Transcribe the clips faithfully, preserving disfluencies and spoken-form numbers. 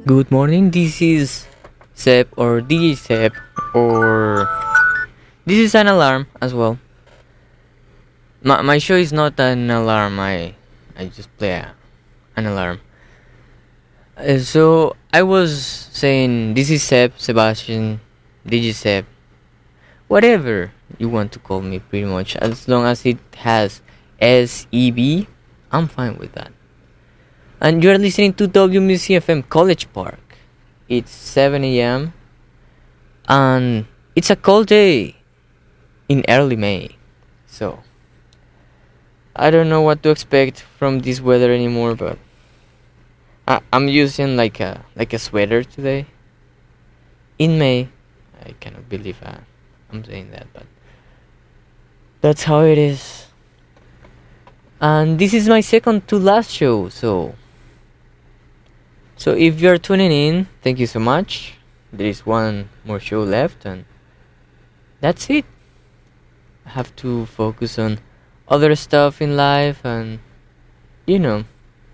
Good morning, this is Seb or D J Seb, or this is an alarm as well. My, my show is not an alarm, I, I just play a, an alarm. Uh, so I was saying this is Seb, Sebastian, D J Seb, whatever you want to call me pretty much, as long as it has S E B, I'm fine with that. And you're listening to W M C F M College Park. It's seven a.m. and it's a cold day in early May. So I don't know what to expect from this weather anymore, but I, I'm using like a like a sweater today. In May, I cannot believe I, I'm saying that, but that's how it is. And this is my second to last show, so so if you're tuning in, thank you so much. There is one more show left, and that's it. I have to focus on other stuff in life, and you know,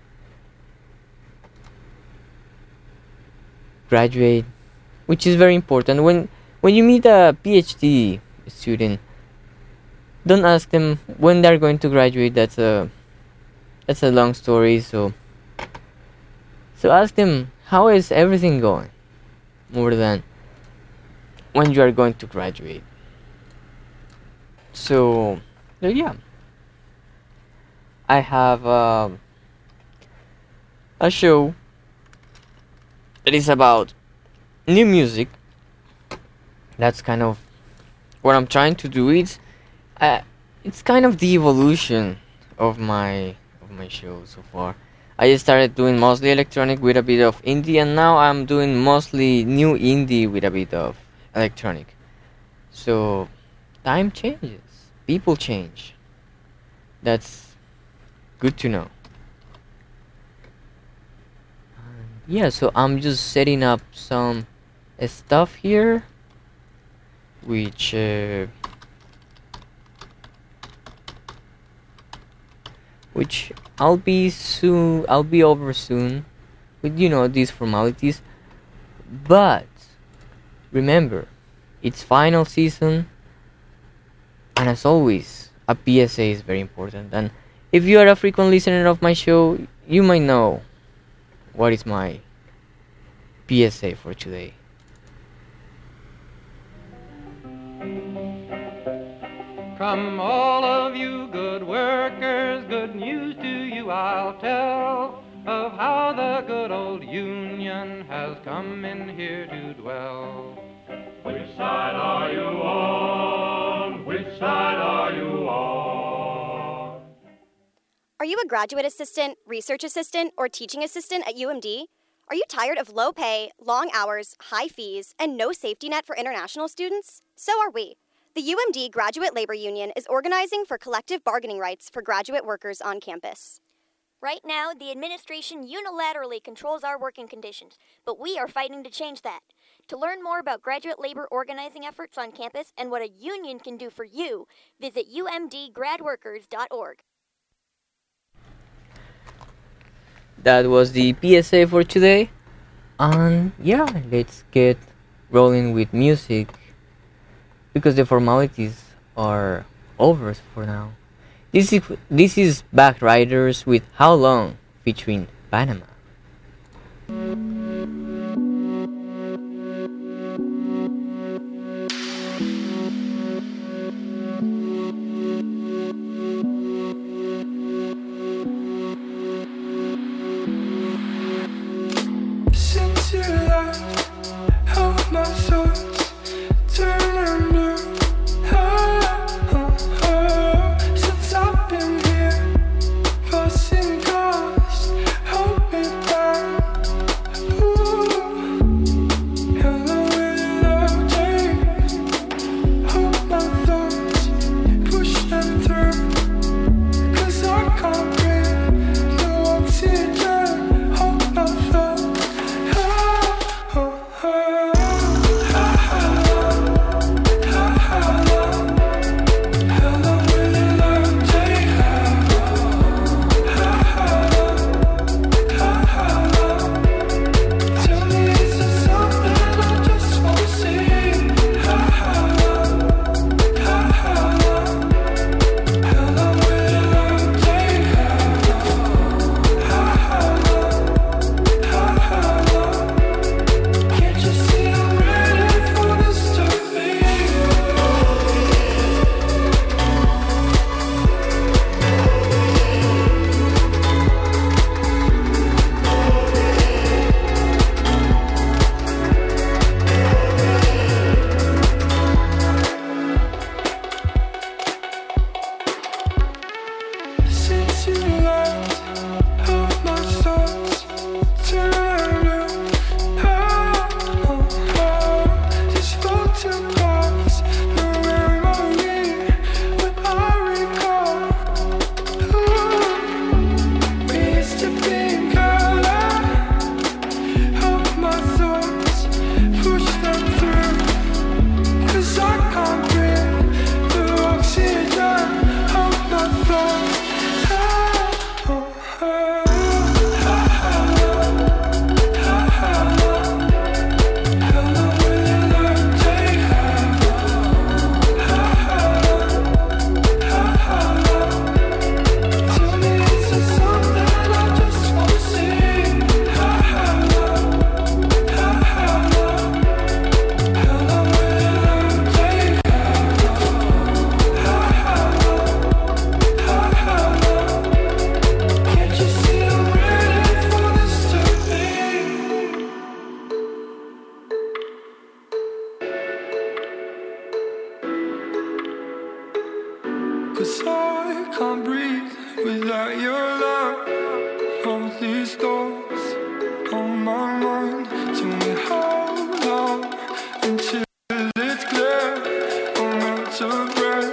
graduate, which is very important. When when you meet a PhD student, don't ask them when they're going to graduate. That's a that's a long story. So so ask them, how is everything going, more than when you are going to graduate. So, so yeah, I have uh, a show that is about new music. That's kind of what I'm trying to do. It's uh, it's kind of the evolution of my of my show so far. I started doing mostly electronic with a bit of indie, and now I'm doing mostly new indie with a bit of electronic. So time changes, people change. That's good to know. Yeah, so I'm just setting up some uh, stuff here, which uh, which I'll be soon. I'll be over soon, with you know these formalities. But remember, it's final season, and as always, a P S A is very important. And if you are a frequent listener of my show, you might know what is my P S A for today. From all of you good workers, good news to you I'll tell, of how the good old Union has come in here to dwell. Which side are you on? Which side are you on? Are you a graduate assistant, research assistant, or teaching assistant at U M D? Are you tired of low pay, long hours, high fees, and no safety net for international students? So are we. The U M D Graduate Labor Union is organizing for collective bargaining rights for graduate workers on campus. Right now, the administration unilaterally controls our working conditions, but we are fighting to change that. To learn more about graduate labor organizing efforts on campus and what a union can do for you, visit u m d grad workers dot org. That was the P S A for today. And yeah, let's get rolling with music, because the formalities are over for now. This is this is Back Riders with How Long featuring Panama. Since you left, how my thoughts turning blue. Oh, oh, oh. Since I've been here, passing cars, hoping down. 'cause I can't breathe without your love. All these thoughts on my mind. Tell me how long until it's clear I'm out of breath.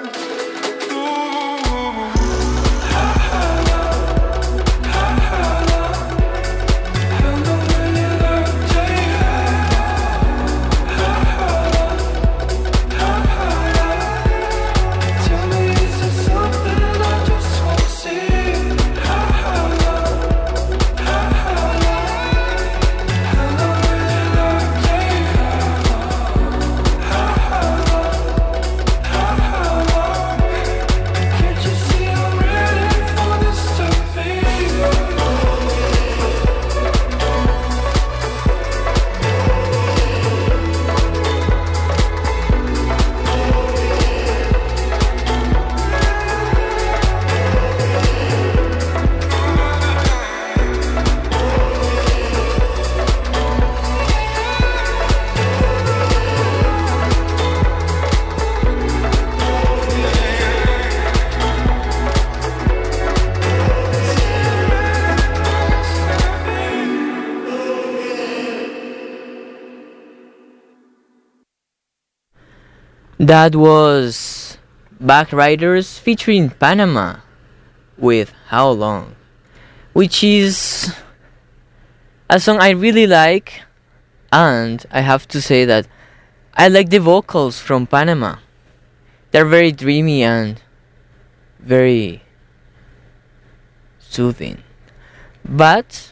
That was Backriders featuring Panama with How Long, which is a song I really like, and I have to say that I like the vocals from Panama. They're very dreamy and very soothing. But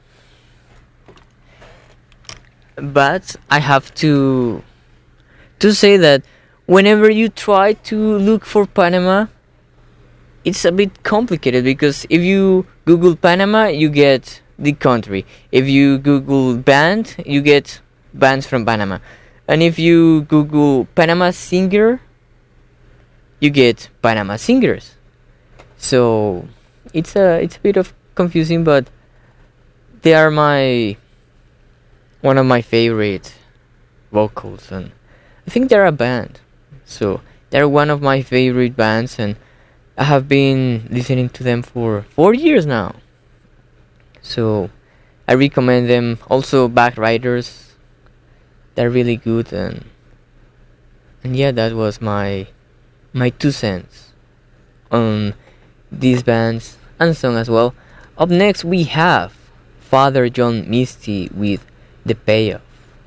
but I have to to say that whenever you try to look for Panama, it's a bit complicated, because if you Google Panama, you get the country. If you Google band, you get bands from Panama. And if you Google Panama singer, you get Panama singers. So it's a it's a bit of confusing, but they are my one of my favorite vocals, and I think they're a band. So they're one of my favorite bands, and I have been listening to them for four years now. So I recommend them. Also, Backriders, they're really good, and and yeah, that was my my two cents on these bands and song as well. Up next, we have Father John Misty with The Payoff.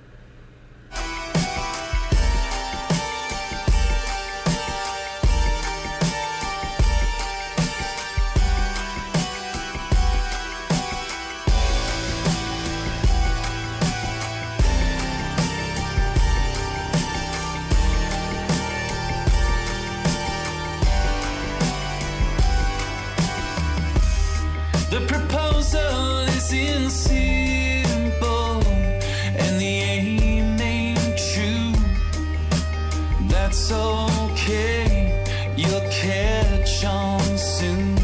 The proposal isn't simple, and the aim ain't true. That's okay, you'll catch on soon.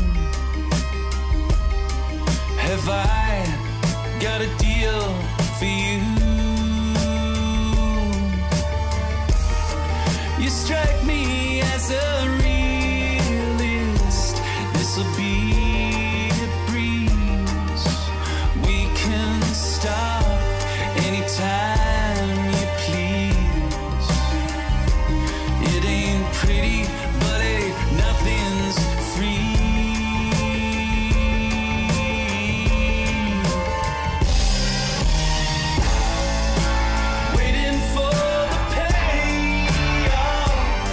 Have I got a deal for you? You strike me as a realist. This'll be anytime you please. It ain't pretty, but hey, nothing's free. Waiting for the payoff.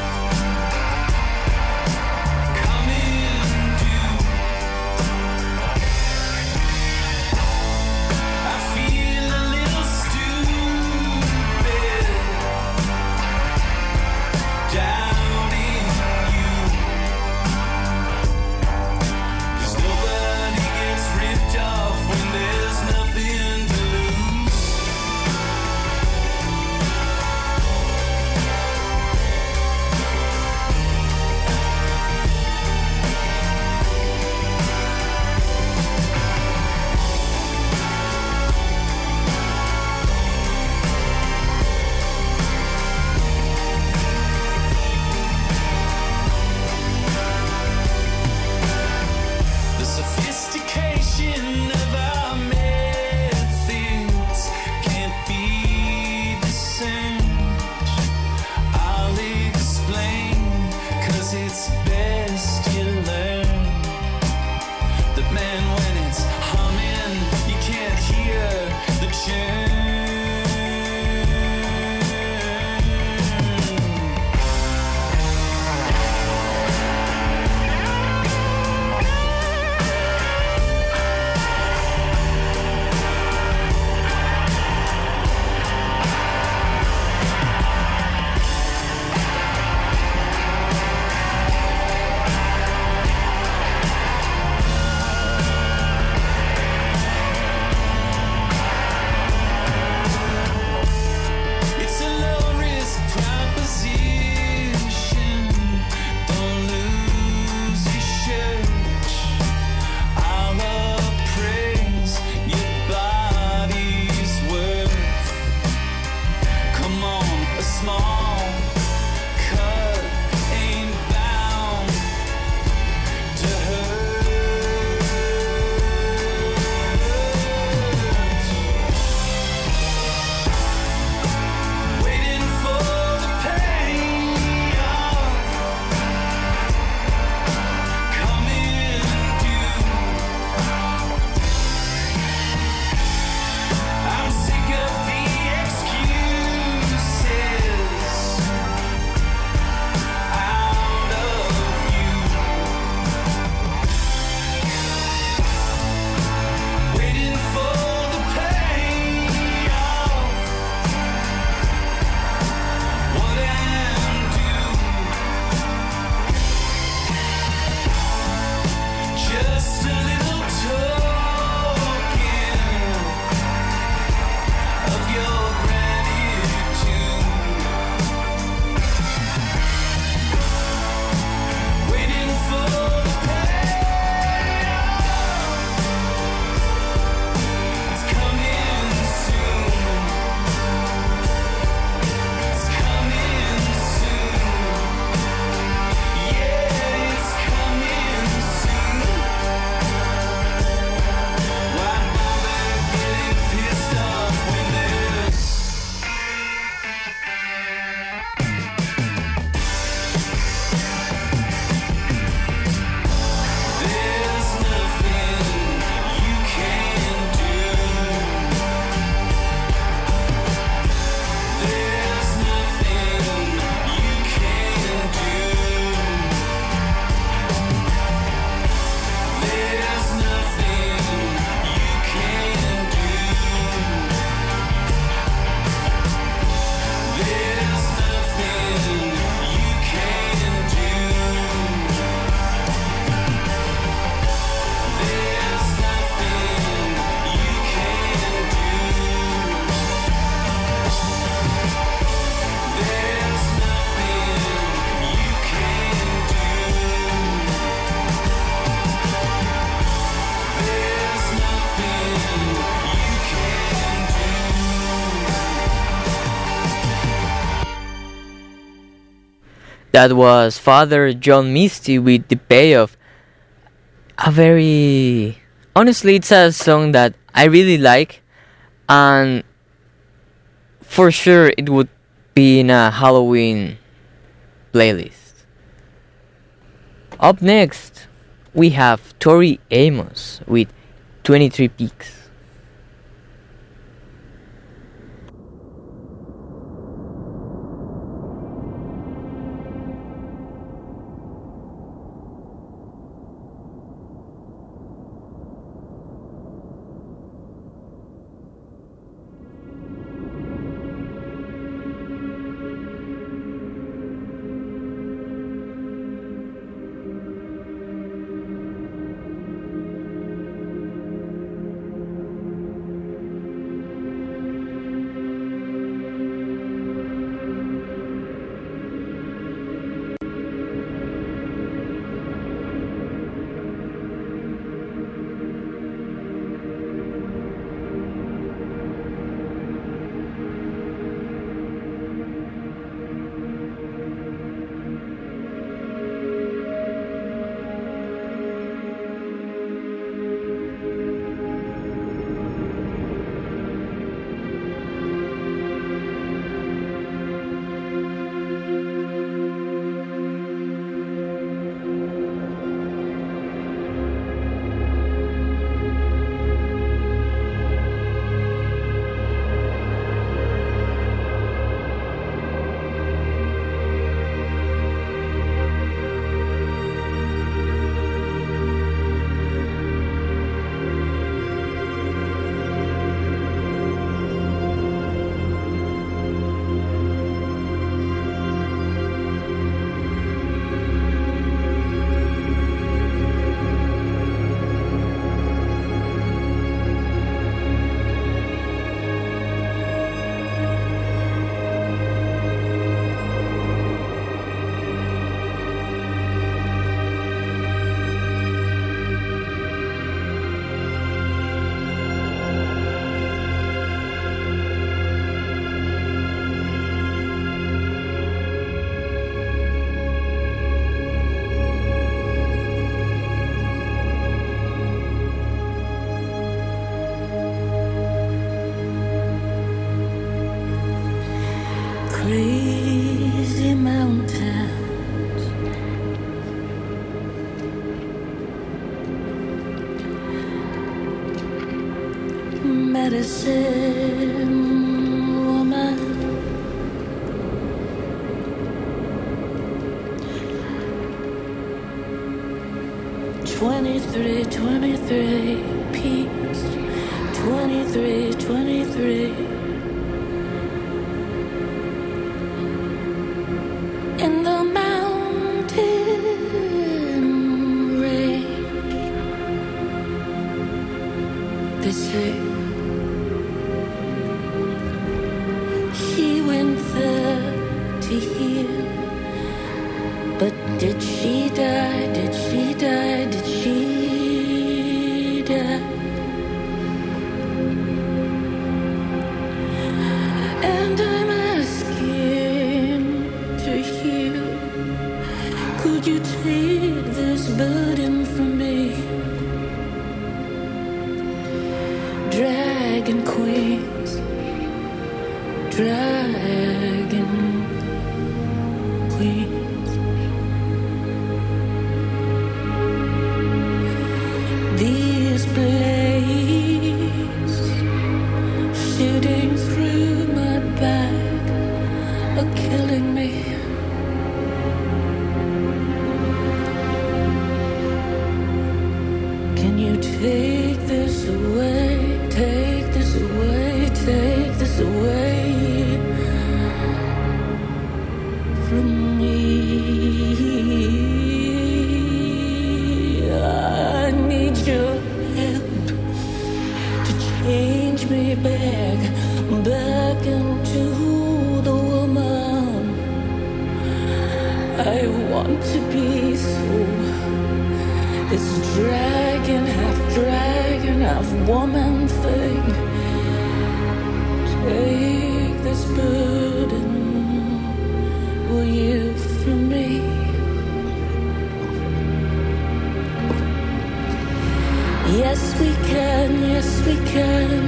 That was Father John Misty with The Payoff. A very... Honestly, it's a song that I really like, and for sure it would be in a Halloween playlist. Up next, we have Tori Amos with twenty-three Peaks. Crazy mountains, medicine woman, twenty-three, twenty-three peaks, twenty-three, twenty-three. In the mountain range, they say she went there to heal, but did she die? Did she die? Did she die? And I'm asking to heal. Could you take this burden from me? Dragon queens, dragon queens. These blades shooting through my back are killing me. Can you take this away? Take this away, take this away from me. I need your help to change me back, back into the woman I want to be. So this dragon, half dragon, half woman thing, take this burden, will you, from me? yes, we can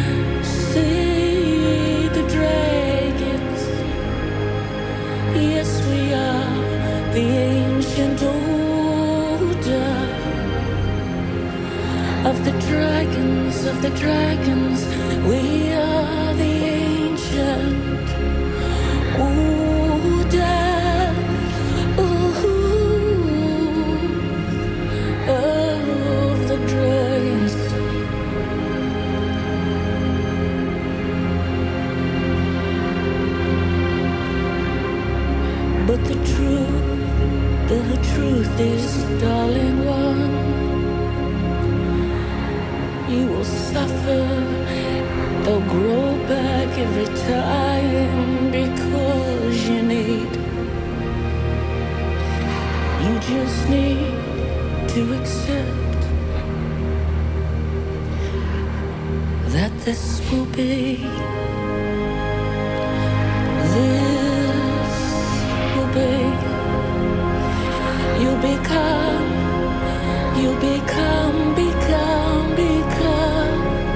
see the dragons. Yes, we are the ancient order of the dragons, of the dragons. We are the ancient order. Ooh, of the dragons. But the truth, the truth is, darling one, you will suffer. They'll grow back every time because you need, you just need to accept that this will be, this will be, you become, you become, become, become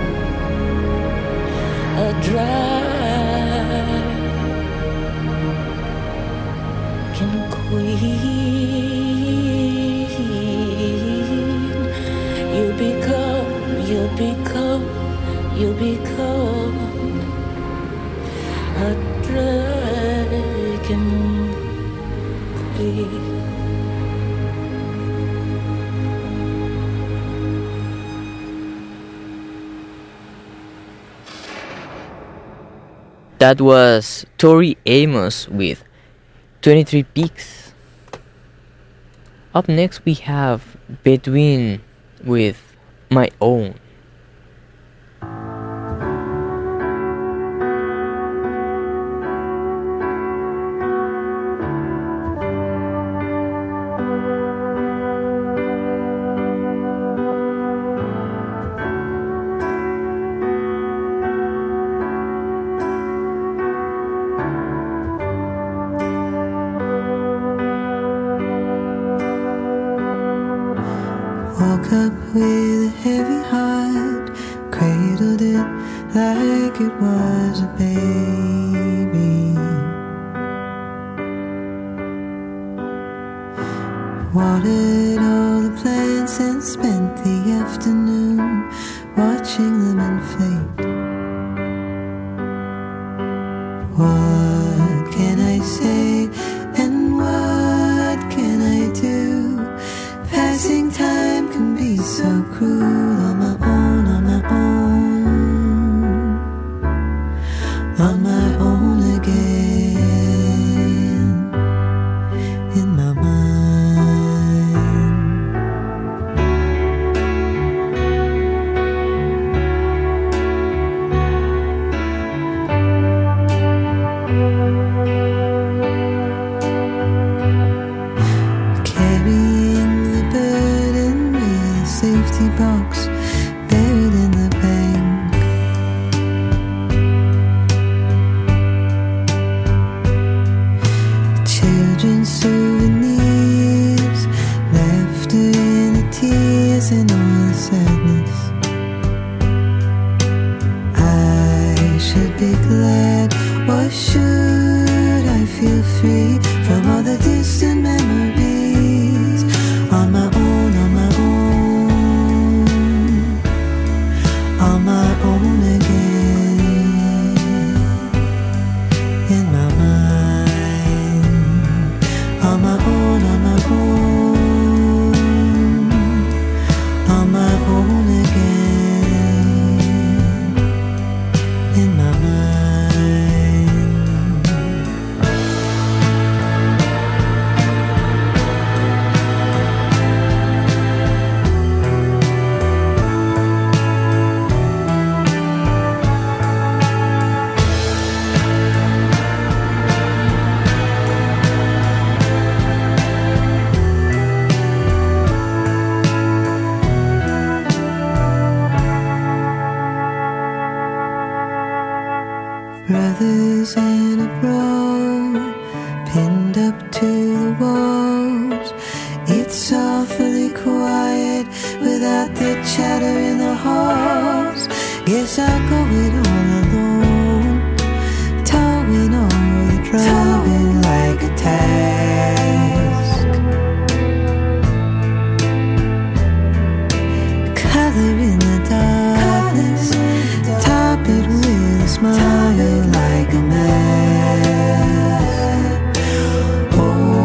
a dragon queen. You become, you become, you become a dragon queen. That was Tori Amos with twenty-three Peaks. Up next we have Between with My Own. Woke up with a heavy heart, cradled it like it was a baby. Watered all the plants and spent the afternoon watching them inflate. What can I say and what can I do? Passing time can be so cruel. On my own, on my own, on my own again, in my box buried in the bank. Children's souvenirs, laughter in the tears and all the sadness. I should be glad, or should I feel free from all the distant memories? On my own, on my own, on my own again, in my mind. On my own, on my own, on my own again, in my mind. Brothers in a row, pinned up to the walls. It's awfully quiet without the chatter in the hall. Guess I'll go it all alone, towing all the driving like a task. Color in the darkness, top it with a smile like a mask. Oh,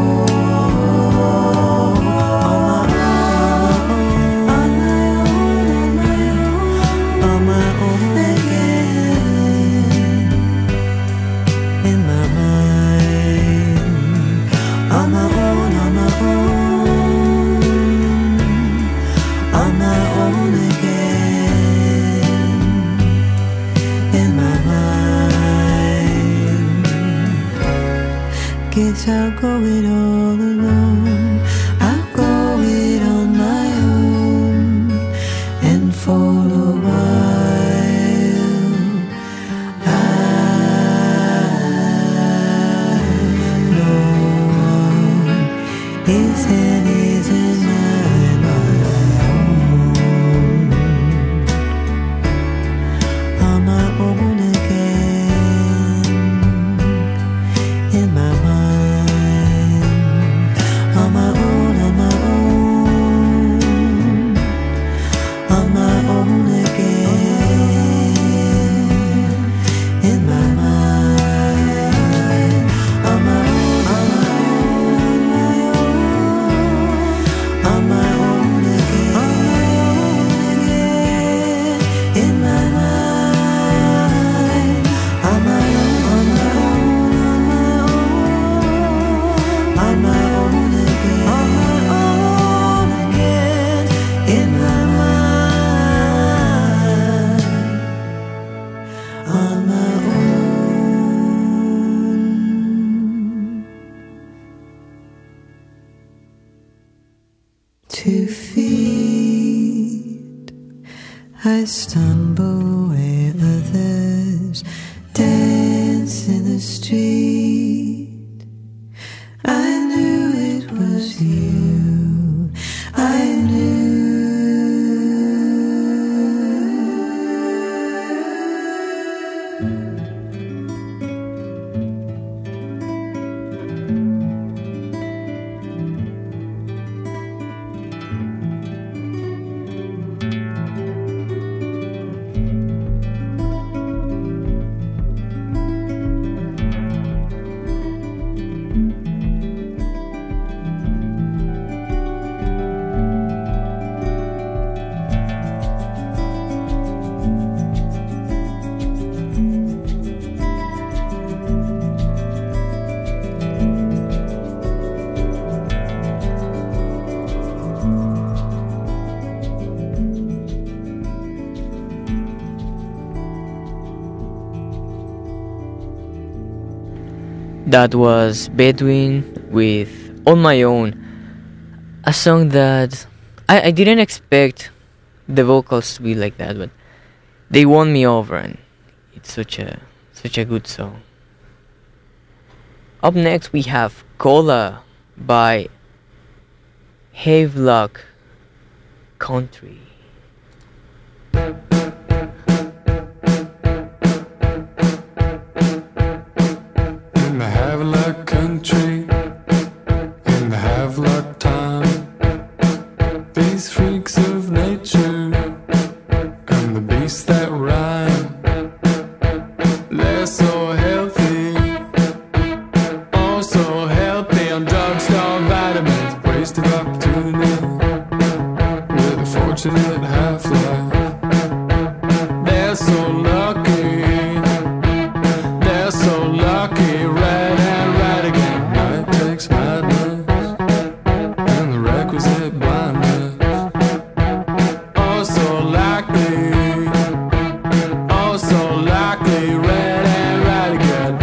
on my own, on my own, on my own, on my own again. In my mind, on my own, on my own, on my own again. In my mind, guess I'll go it all alone. I'll go it on my own, and for a while I no one is and isn't mine, my own, on my own again. In my mind, on my own, on my own, on my own again. In my mind, on my own, on my own, on my own again. In my mind, on my own, on my own, on my own again. On my own again. In my mind, on my own. Two feet, I stumble where others dance in the street. I knew it was you. I knew. That was Bedouin with On My Own, a song that I, I didn't expect the vocals to be like that, but they won me over, and it's such a such a good song. Up next we have Cola by Havelock Country. In the Havelock country, in the Havelock town, these freaks of nature and the beasts that rhyme, they're so healthy, oh so healthy on drugstore vitamins, wasted opportunity with a fortunate half-life. They're so lucky, they're so lucky, right and right again. Night takes madness and the requisite blindness. Oh, so likely, oh, so likely, right and right again.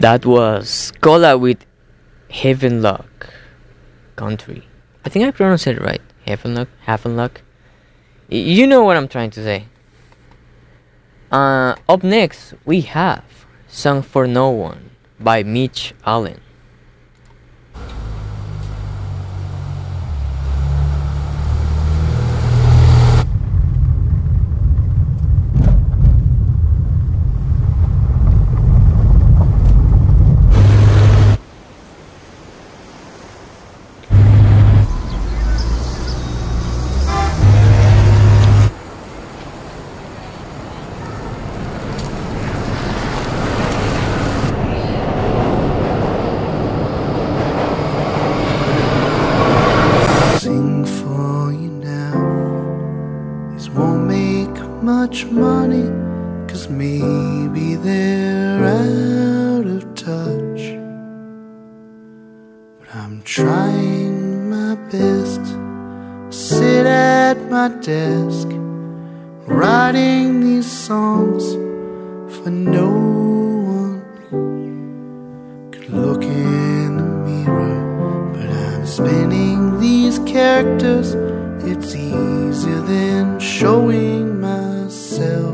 That was Cola with Heavenlock Country. I think I pronounced it right. Heavenlock, Heavenlock. Y- You know what I'm trying to say. Uh, up next, we have Song for No One by Mitch Allen. Sing for you now. These won't make much money, 'cause maybe they're out of touch. But I'm trying my best. Sit at my desk, writing these songs for no one. Could look in the mirror, but I'm spinning these characters. It's easier than showing myself.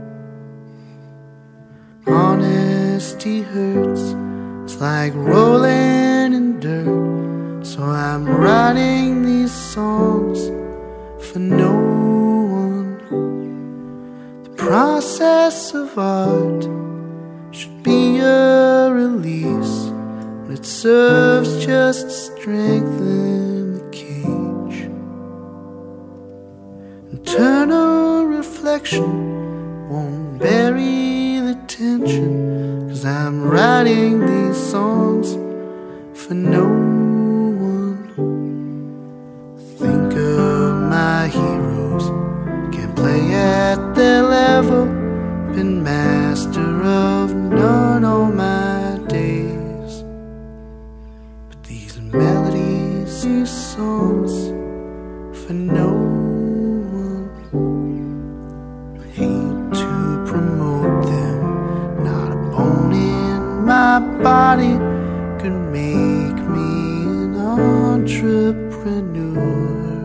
Honesty hurts, it's like rolling in dirt. So I'm writing these songs for no one. The process of art should be a release, but it serves just to strengthen the cage. Internal reflection won't bury the tension, 'cause I'm writing these songs for no one. Think of my heroes, can't play at their level. Been master of none all my days. But these melodies, these songs for no one. I hate to promote them, not a bone in my body could make me an entrepreneur.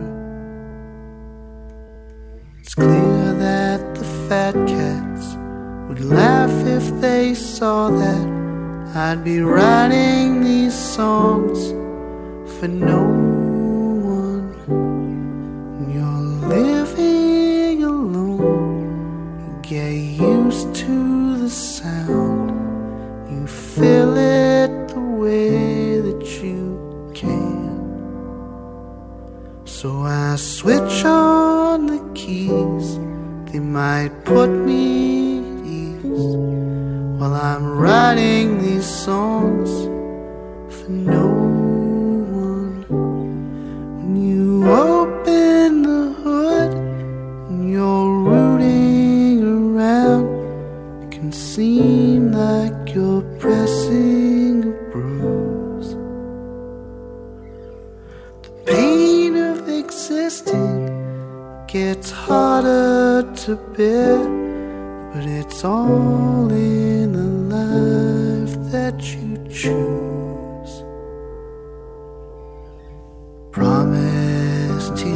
It's clear that the fat cats would laugh if they saw that I'd be writing these songs for no one. When you're living alone, you get used to the sound. You feel it the way that you can. So I switch on the keys, they might put me at ease, while I'm writing these songs for no one. When you open the hood and you're rooting around, it can seem like you're pressing a bruise. The pain of existing gets harder to bear, but it's all in the life that you choose. Promise to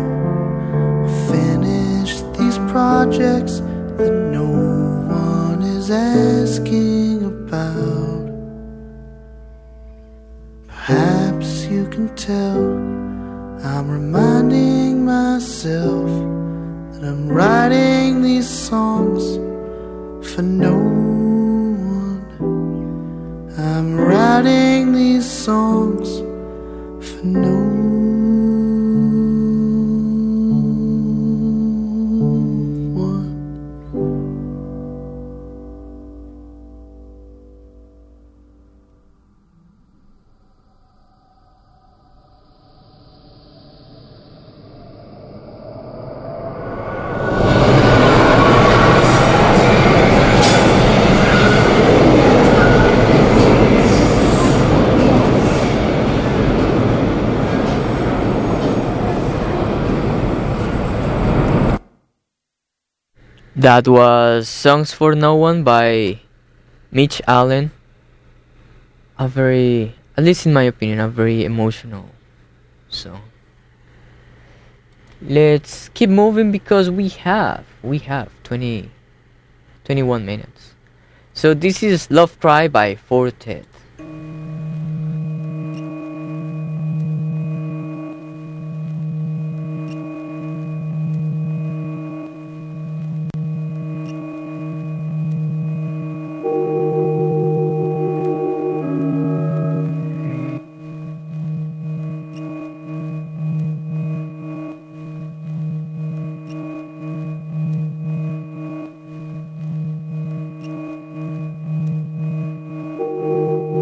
finish these projects that no one is asking about. Perhaps you can tell I'm reminding myself that I'm writing these songs for no one. I'm writing these songs for no one. That was Songs for No One by Mitch Allen. a very, at least in my opinion, a very emotional song. Let's keep moving because we have, we have twenty, twenty-one minutes. So this is Love Cry by Fortet. Thank you.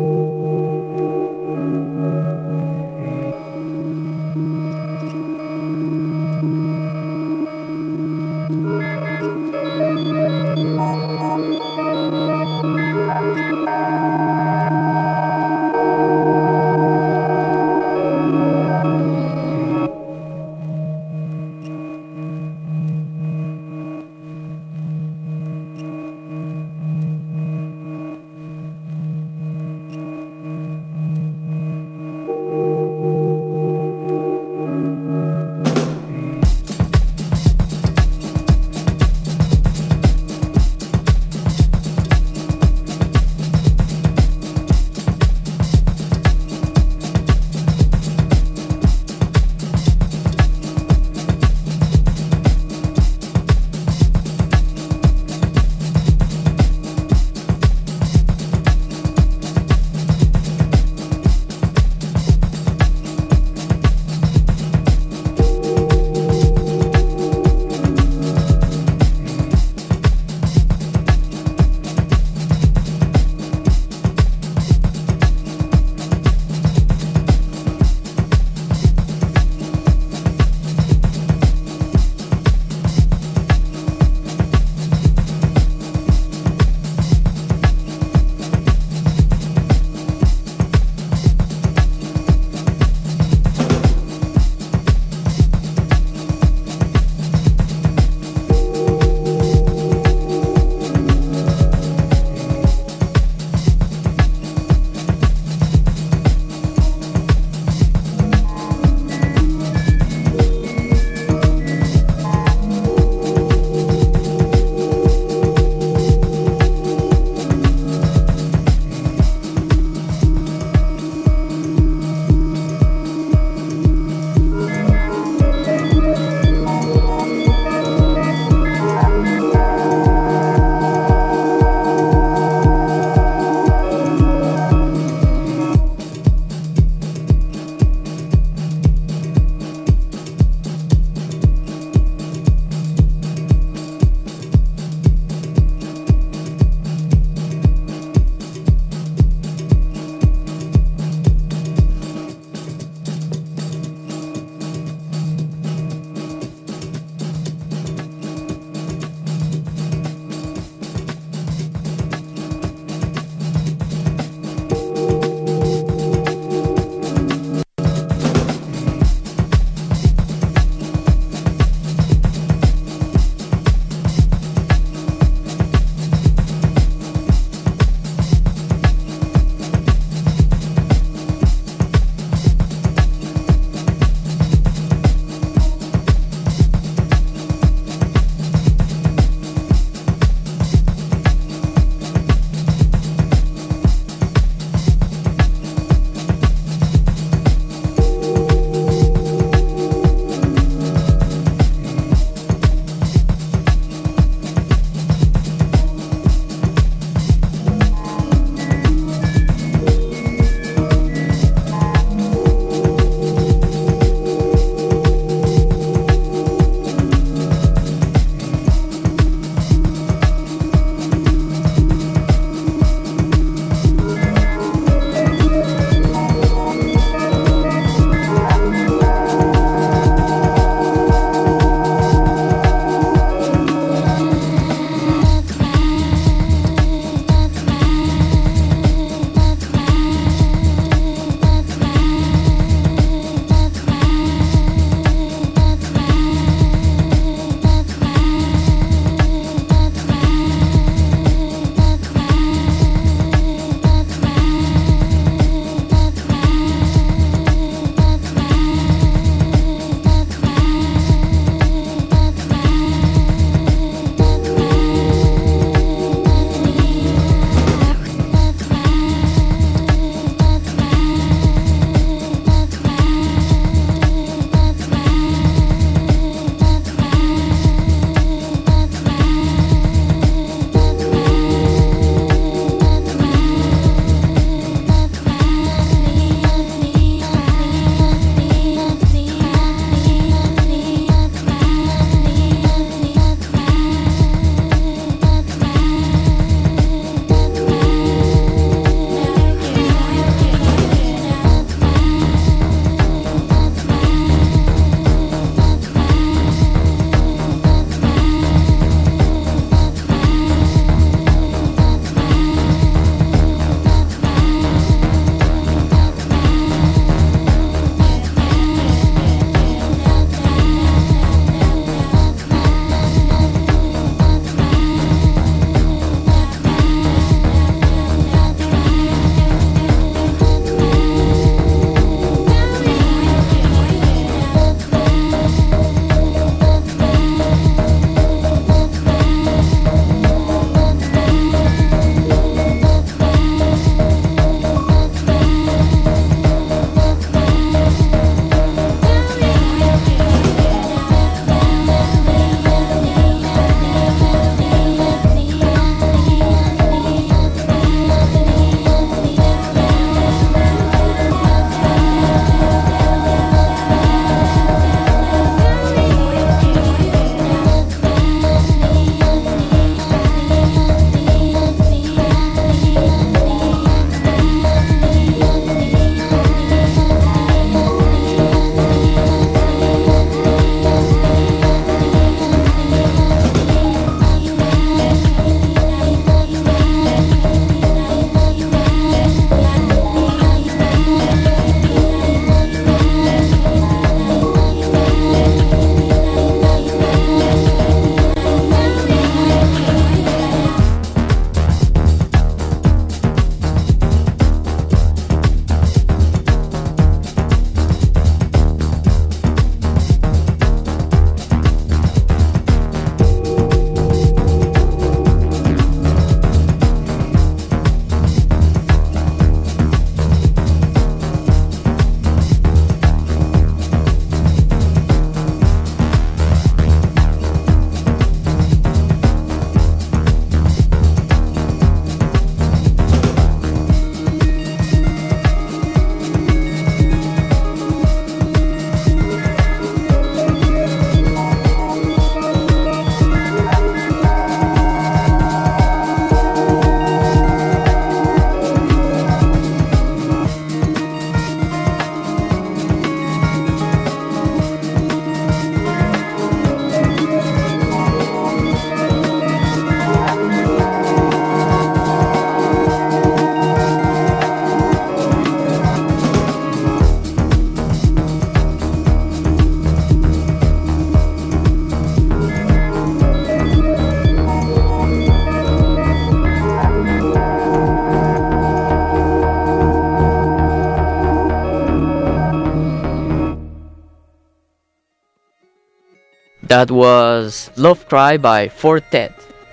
That was Love Cry by Fortet.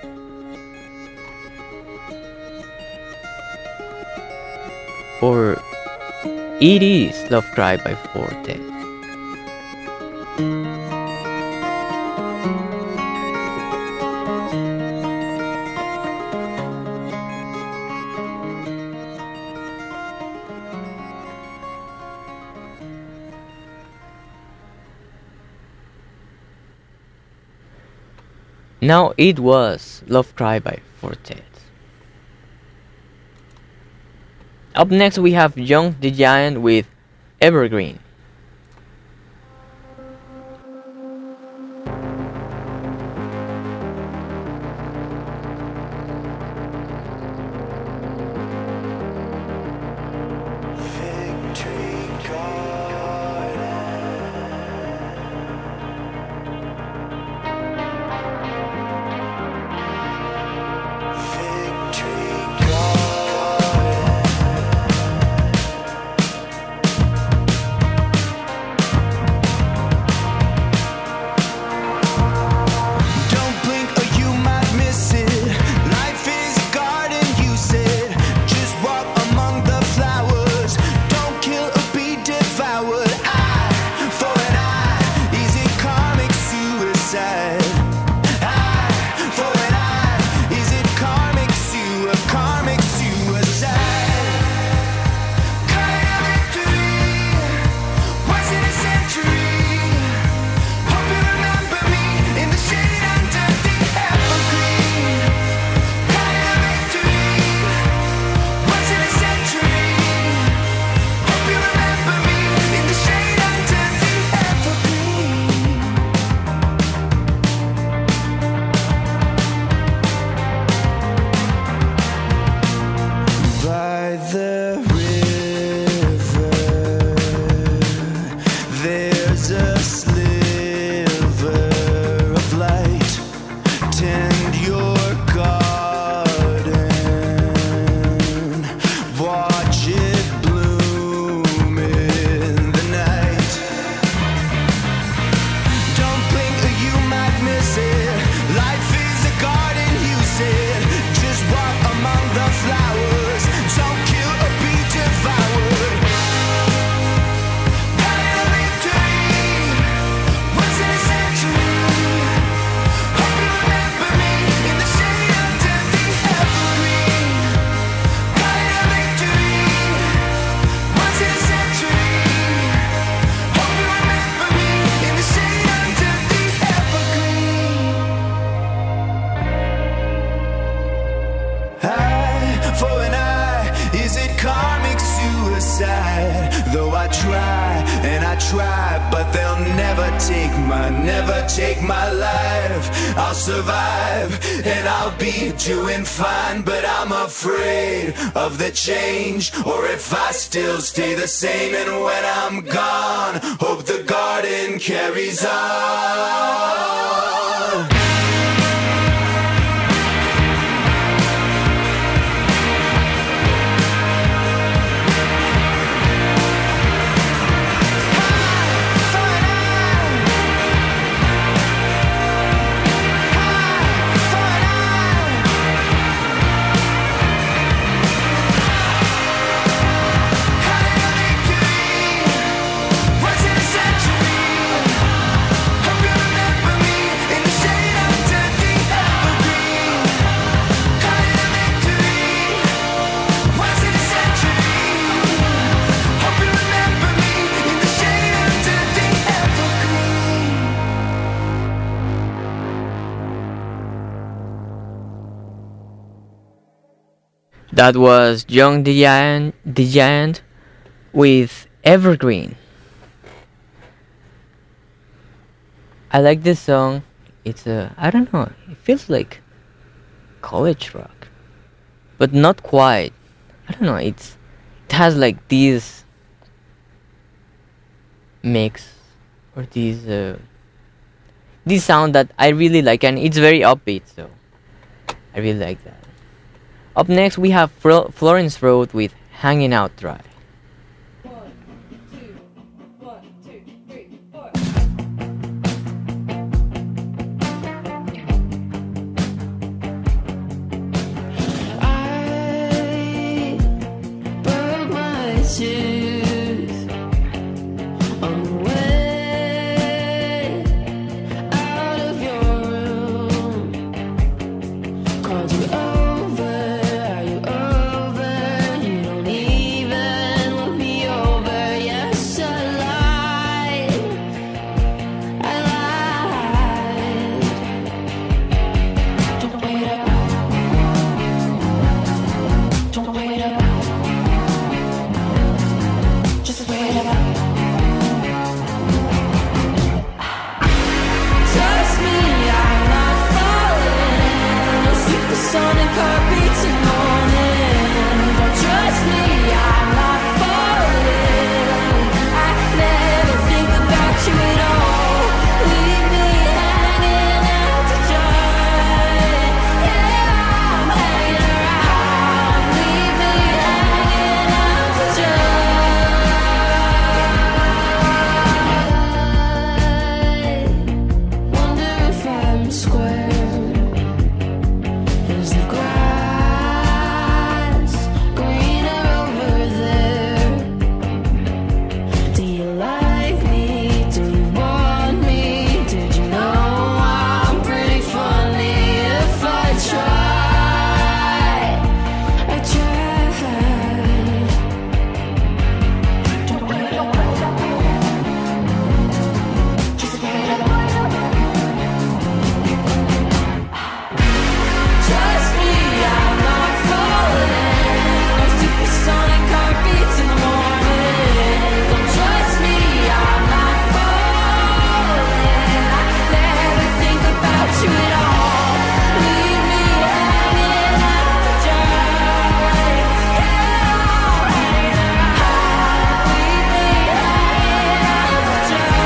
Or it is Love Cry by Fortet. Now it was Love Cry by Fortet. Up next we have Young the Giant with Evergreen. Doing fine, but I'm afraid of the change. Or if I still stay the same, and when I'm gone, hope the garden carries on. That was Young the Giant, the Giant with Evergreen. I like this song. It's a, I don't know, it feels like college rock, but not quite. I don't know, it's, it has like these mix or these, uh, this sound that I really like, and it's very upbeat, so I really like that. Up next, we have Fl- Florence Road with Hanging Out Dry. One, two, one, two, three, four. Square. Is the grass greener over there? Do you like me? Do you want me? Did you know I'm pretty funny if I try? I try. Trust me, I'm not falling. No supersonic heartbeats in the morning. Don't trust me, I'm not falling. I never think about you at all. Leave me hanging out to dry. Yeah, hanging out. Leave me hanging out to dry.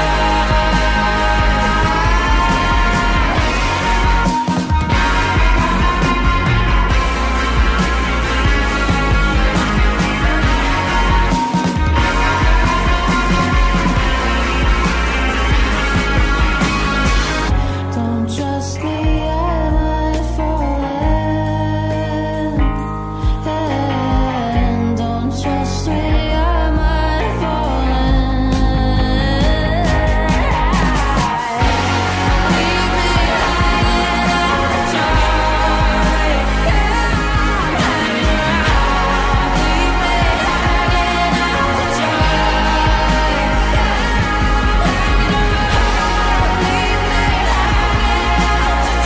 Don't trust me, I might fall in. And don't trust me, I might fall in. Leave me hanging out to dry. Yeah, hanging around. Leave me hanging out to dry. Yeah, hanging around. Leave me hanging out to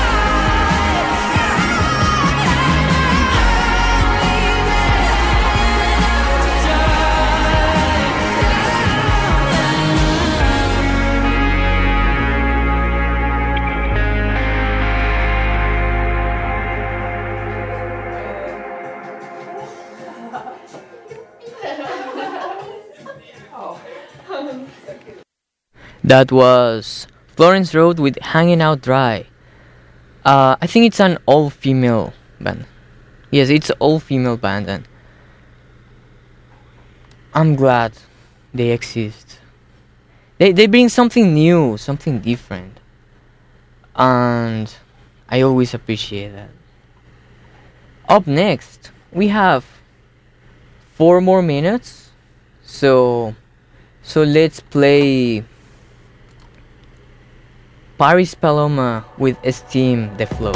That was Florence Road with Hanging Out Dry. Uh, I think it's an all-female band. Yes, it's an all-female band, and I'm glad they exist. They they bring something new, something different, and I always appreciate that. Up next, we have four more minutes, so so let's play Paris Paloma with Esteem the Flow.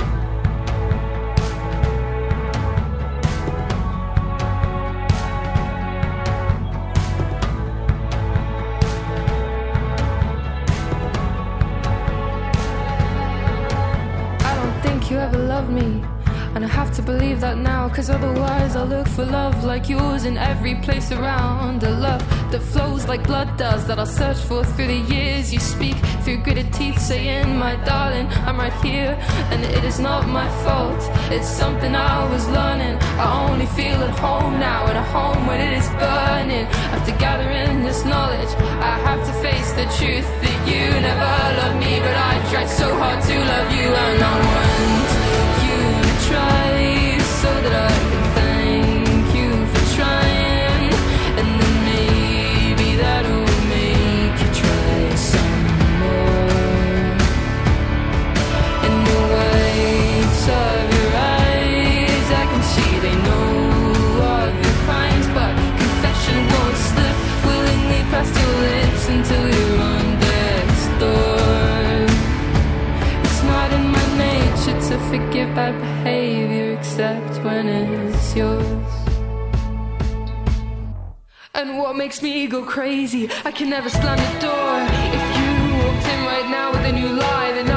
I don't think you ever loved me, and I have to believe that now, cause otherwise I'll look for love like yours in every place around. A love that flows like blood does, that I'll search for through the years. You speak through gritted teeth saying, my darling, I'm right here, and it is not my fault. It's something I was learning. I only feel at home now, at a home when it is burning. After gathering this knowledge, I have to face the truth that you never loved me, but I tried so hard to love you, and I want you to try so that I can thank you for trying, and then maybe that'll make you try some more. In the whites of your eyes, I can see they know of your crimes, but confession won't slip willingly past your lips until you're on death's door. It's not in my nature to forgive bad behavior except when it's yours. And what makes me go crazy, I can never slam the door. If you walked in right now with a new lie, then